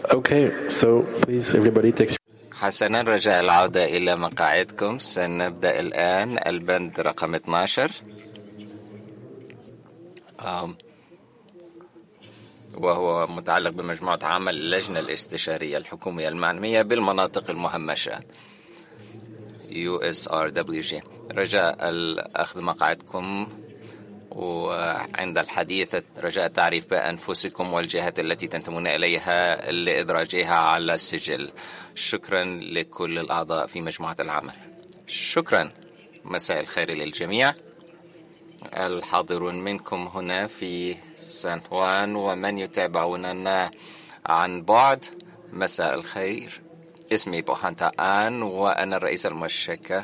Okay, so please everybody take. حسنا، رجاء العودة إلى مقاعدكم. سنبدأ الآن البند رقم 12 وهو متعلق بمجموعة عمل اللجنة الاستشارية الحكومية المعنية بالمناطق المهمشة USRWG. رجاء أخذ مقاعدكم، وعند الحديث رجاء التعريف بأنفسكم والجهات التي تنتمون إليها لإدراجها على السجل. شكرا لكل الأعضاء في مجموعة العمل. شكرا. مساء الخير للجميع الحاضرون منكم هنا في سان خوان ومن يتابعوننا عن بعد. مساء الخير. اسمي بوهانتا آن وأنا الرئيس المشكل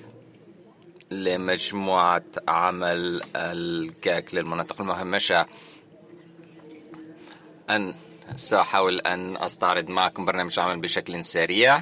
لمجموعة عمل الجاك للمناطق المهمشة. سأحاول أن أستعرض معكم برنامج عمل بشكل سريع.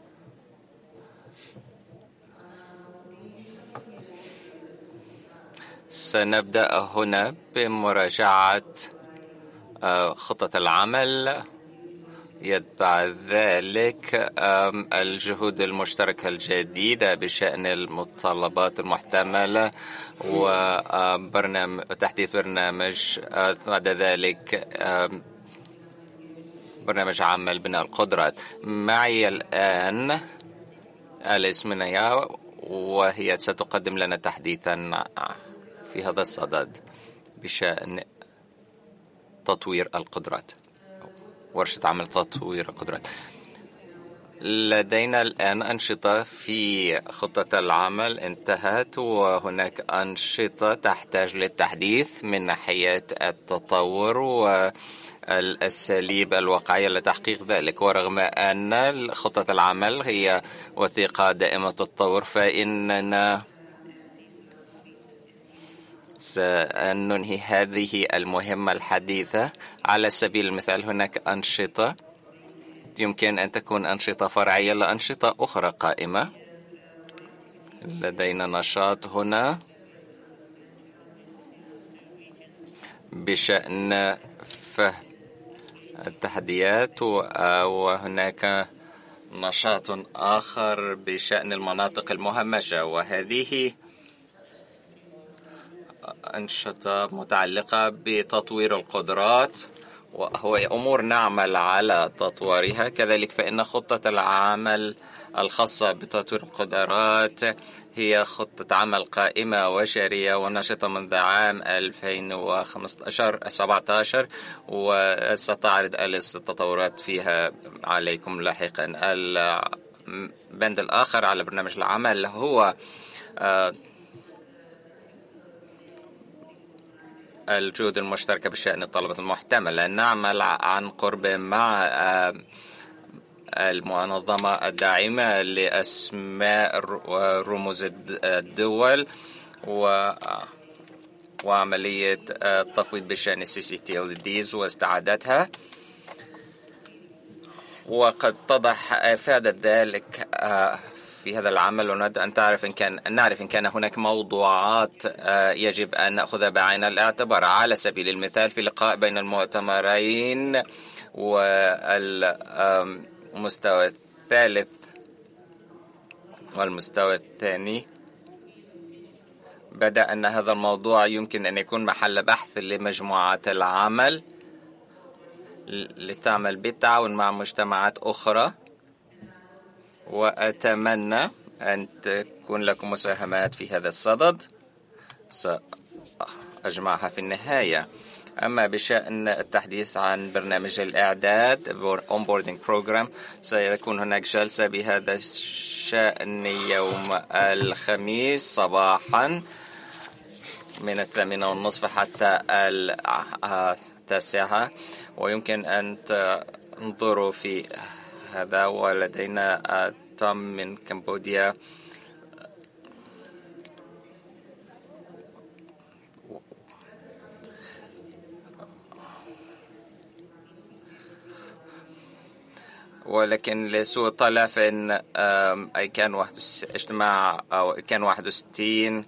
سنبدأ هنا بمراجعة خطة العمل، يتبع ذلك الجهود المشتركة الجديدة بشأن المتطلبات المحتملة وتحديث برنامج، بعد ذلك برنامج عمل بناء القدرات. معي الآن أليس منيا، وهي ستقدم لنا تحديثا في هذا الصدد بشأن تطوير القدرات، ورشة عمل تطوير القدرات. لدينا الآن أنشطة في خطة العمل انتهت، وهناك أنشطة تحتاج للتحديث من ناحية التطور والأساليب الواقعية لتحقيق ذلك. ورغم أن خطة العمل هي وثيقة دائمة التطور، فإننا سننهي هذه المهمة الحديثة. على سبيل المثال هناك أنشطة يمكن أن تكون أنشطة فرعية لأنشطة أخرى قائمة. لدينا نشاط هنا بشأن فهم التحديات، وهناك نشاط آخر بشأن المناطق المهمشة، وهذه أنشطة متعلقة بتطوير القدرات، وهو أمور نعمل على تطويرها. كذلك فإن خطة العمل الخاصة بتطوير القدرات هي خطة عمل قائمة وجارية ونشطة منذ عام 2017، وستعرض أليس التطورات فيها عليكم لاحقا. البند الآخر على برنامج العمل هو الجهود المشتركة بشأن الطلبة المحتملة. نعمل عن قرب مع المنظمة الداعمة لأسماء ورموز الدول وعملية التفويض بشأن CCTLDs واستعادتها. وقد اتضح إفادة ذلك في هذا العمل، ونود أن نعرف إن كان هناك موضوعات يجب أن نأخذها بعين الاعتبار. على سبيل المثال في لقاء بين المؤتمرين والمستوى الثالث والمستوى الثاني، بدأ أن هذا الموضوع يمكن أن يكون محل بحث لمجموعات العمل لتعمل بالتعاون مع مجتمعات أخرى، وأتمنى أن تكون لكم مساهمات في هذا الصدد سأجمعها في النهاية. أما بشأن التحديث عن برنامج الإعداد Onboarding Program، سيكون هناك جلسة بهذا الشأن يوم الخميس صباحا من 8:30 حتى 9، ويمكن أن تنظروا في هذا. ولدينا توم من كمبوديا ولكن لسوء الطلع فإن كان اجتماع أو كان 61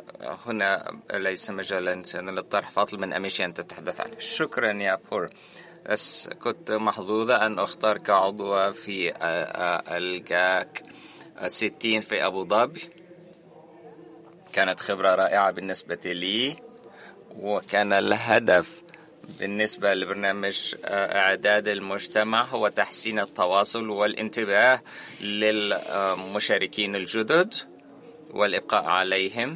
هنا ليس مجالا للطرح، فأطلب من أميشي أن تتحدث عنه. شكرا يا بور. كنت محظوظة أن أختار كعضو في الجاك 60 في أبو ظبي. كانت خبرة رائعة بالنسبة لي، وكان الهدف بالنسبة لبرنامج إعداد المجتمع هو تحسين التواصل والانتباه للمشاركين الجدد والإبقاء عليهم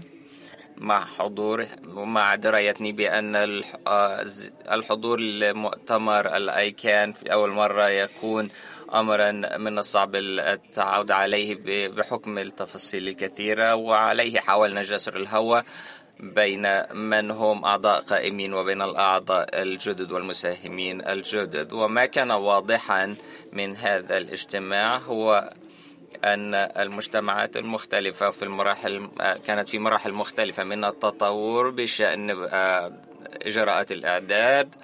مع درايتني بأن الحضور لمؤتمر الأيكان في أول مرة يكون أمرا من الصعب التعود عليه بحكم التفاصيل الكثيرة، وعليه حاولنا جسر الهوى بين من هم أعضاء قائمين وبين الأعضاء الجدد والمساهمين الجدد. وما كان واضحا من هذا الاجتماع هو أن المجتمعات المختلفة كانت في مراحل مختلفة من التطور بشأن إجراءات الإعداد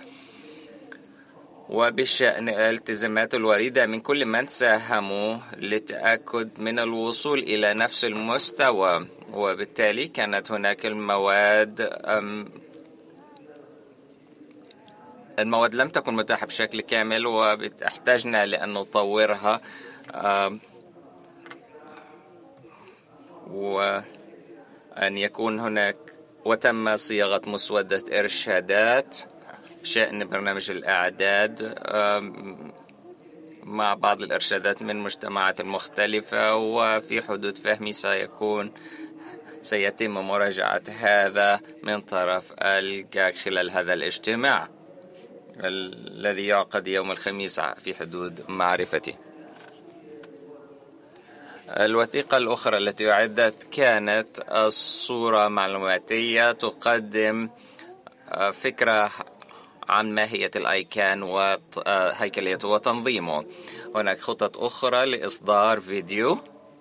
وبشأن الالتزامات الواردة من كل من ساهموا للتأكد من الوصول إلى نفس المستوى. وبالتالي كانت هناك المواد لم تكن متاحة بشكل كامل، واحتاجنا لأن نطورها وأن يكون هناك وتم صياغة مسودة إرشادات بشأن برنامج الإعداد مع بعض الإرشادات من مجتمعات مختلفة، وفي حدود فهمي سيتم مراجعة هذا من طرف الجاك خلال هذا الاجتماع الذي يعقد يوم الخميس في حدود معرفتي. الوثيقة الأخرى التي أعدت كانت الصورة معلوماتية تقدم فكرة عن ماهية الأيكان وهيكليته وتنظيمه. هناك خطط أخرى لإصدار فيديو.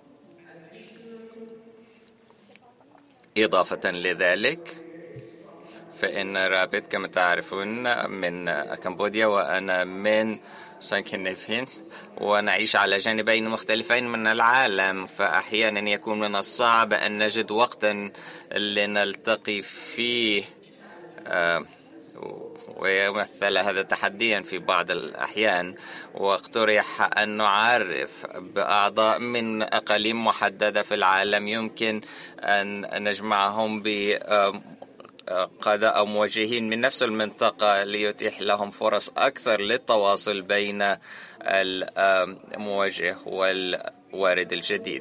إضافة لذلك فإن رابط كما تعرفون من كمبوديا وأنا من سانكنفين، ونعيش على جانبين مختلفين من العالم، فأحيانا يكون من الصعب أن نجد وقتا لنلتقي فيه، ويمثل هذا تحديا في بعض الأحيان. واقترح أن نعرف بأعضاء من أقاليم محددة في العالم يمكن أن نجمعهم بقادة أو موجهين من نفس المنطقة ليتيح لهم فرص أكثر للتواصل بين الموجه والوارد الجديد.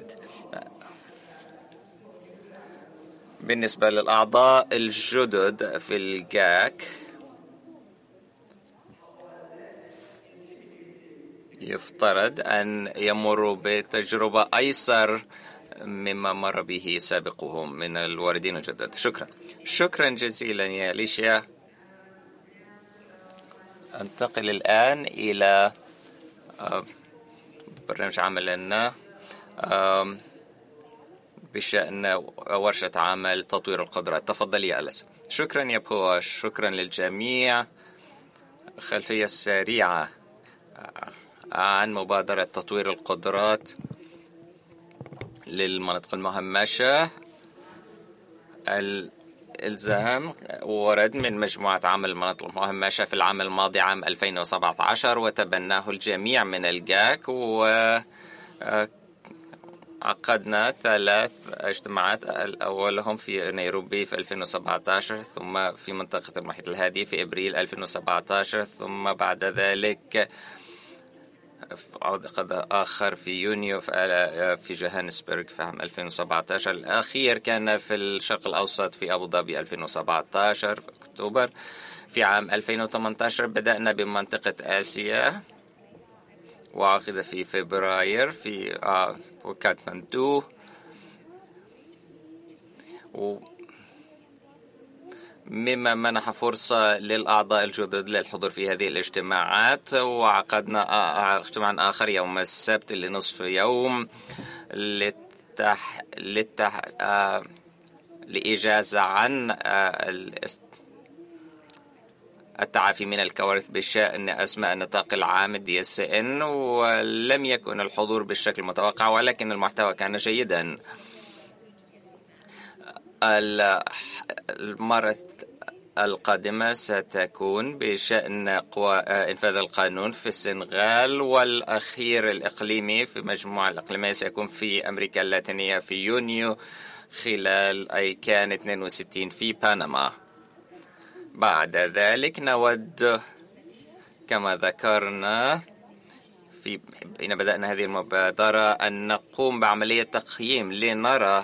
بالنسبة للأعضاء الجدد في الجاك، يفترض أن يمروا بتجربة أيسر مما مر به سابقهم من الواردين الجدد. شكرا جزيلا يا ليشيا. أنتقل الآن إلى برنامج عملنا بشأن ورشة عمل تطوير القدرات. تفضل يا أليس. شكرا يا بواش. شكرا للجميع. خلفية سريعة عن مبادرة تطوير القدرات للمناطق المهمشة. الإلزام ورد من مجموعة عمل المناطق المهمشة في العام الماضي عام 2017، وتبناه الجميع من الجاك، عقدنا 3 اجتماعات، أولهم في نيروبي في 2017، ثم في منطقة المحيط الهادي في إبريل 2017، ثم بعد ذلك عقد آخر في يونيو في جوهانسبرغ في عام 2017. الأخير كان في الشرق الأوسط في أبو ظبي 2017 في أكتوبر. في عام 2018 بدأنا بمنطقة آسيا، وعقد في فبراير في كاتماندو، مما منح فرصة للأعضاء الجدد للحضور في هذه الاجتماعات. وعقدنا اجتماع آخر يوم السبت لنصف يوم لإجازة عن التعافي من الكوارث بشأن أسماء النطاق العام DSN، ولم يكن الحضور بالشكل المتوقع، ولكن المحتوى كان جيدا. المرة القادمة ستكون بشأن إنفاذ القانون في السنغال، والأخير الإقليمي في مجموعة الإقليمية سيكون في أمريكا اللاتينية في يونيو خلال أيكان 62 في بنما. بعد ذلك نود كما ذكرنا حين بدأنا هذه المبادرة أن نقوم بعملية تقييم لنرى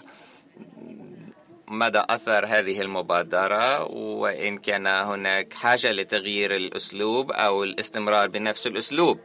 مدى أثر هذه المبادرة، وإن كان هناك حاجة لتغيير الأسلوب أو الاستمرار بنفس الأسلوب.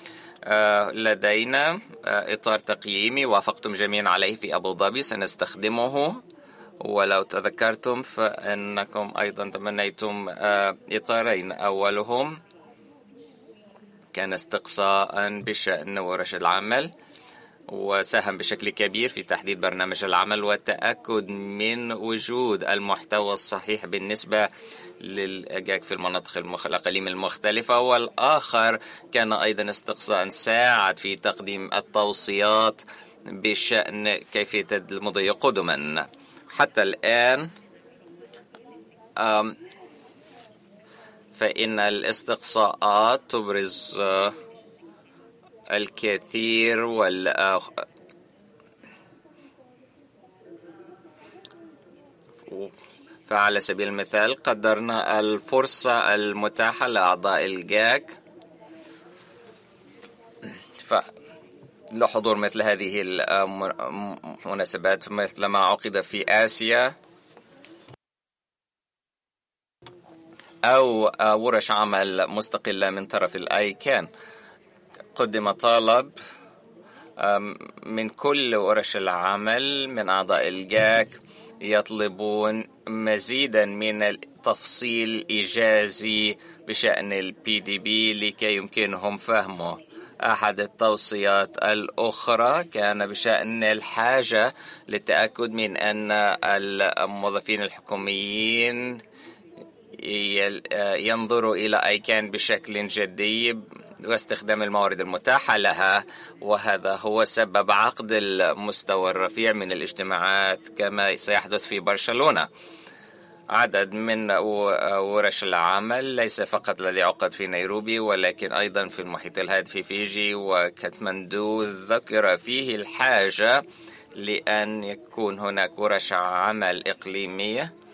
لدينا إطار تقييمي وافقتم جميعا عليه في أبو ظبي سنستخدمه، ولو تذكرتم فإنكم أيضا تمنيتم إطارين. أولهم كان استقصاء بشأن ورش العمل، وساهم بشكل كبير في تحديد برنامج العمل والتأكد من وجود المحتوى الصحيح بالنسبة للأجاج في المناطق الأقاليم المختلفة. والآخر كان أيضا استقصاء ساعد في تقديم التوصيات بشأن كيفية المضي قدما. حتى الآن فإن الاستقصاءات تبرز الكثير فعلى سبيل المثال قدرنا الفرصة المتاحة لأعضاء الجاك لحضور مثل هذه المناسبات، مثل ما عقد في آسيا أو ورش عمل مستقلة من طرف الأيكان. قدم طلب من كل ورش العمل من أعضاء الجاك يطلبون مزيدا من التفصيل الإيجازي بشأن الPDB لكي يمكنهم فهمه. أحد التوصيات الأخرى كان بشأن الحاجة للتأكد من أن الموظفين الحكوميين ينظروا إلى أيكان بشكل جدي واستخدام الموارد المتاحة لها، وهذا هو سبب عقد المستوى الرفيع من الاجتماعات كما سيحدث في برشلونة. عدد من ورش العمل ليس فقط الذي عقد في نيروبي ولكن أيضا في المحيط الهادئ في فيجي وكاتماندو ذكر فيه الحاجة لأن يكون هناك ورش عمل إقليمية